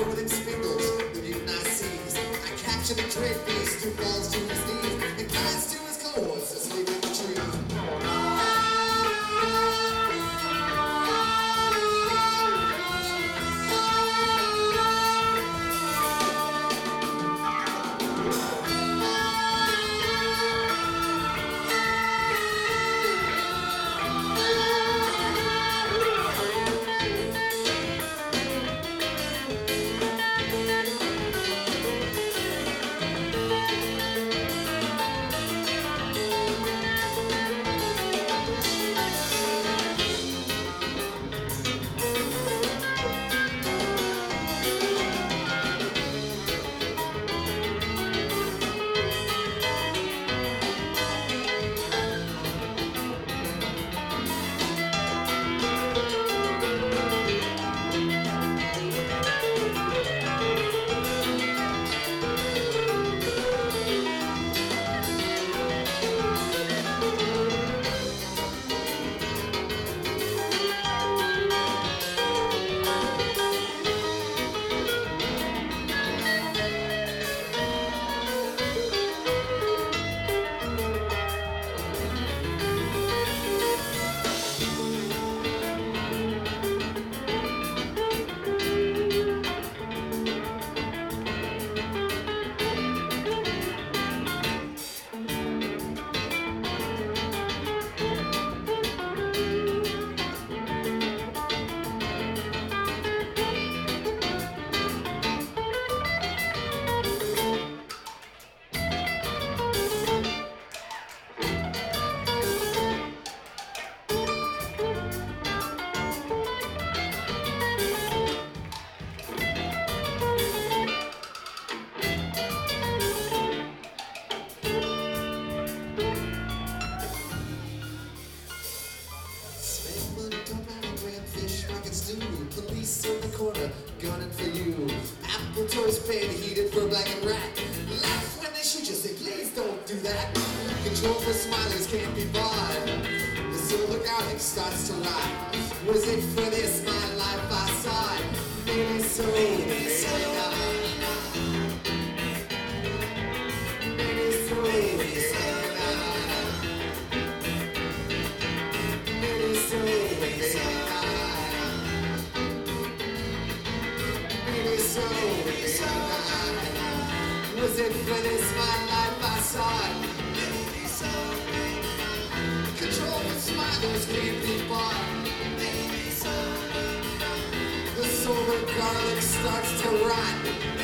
clothing spindles, the mutant I seize. I capture the dread beast who falls to his knees and cries to his cohorts asleep in the tree. Police in the corner, gunning for you. Apple toast pan heated for black and rat. Laugh when they shoot you, say please don't do that. Control for smileys can't be bought. The silver garlic starts to rot. Was it for this my life I sought? Maybe so, maybe not. Maybe so, maybe not. Maybe so, maybe not. Was it for this my life I sought? Control with smiles can't be bought. The silver garlic starts to rot.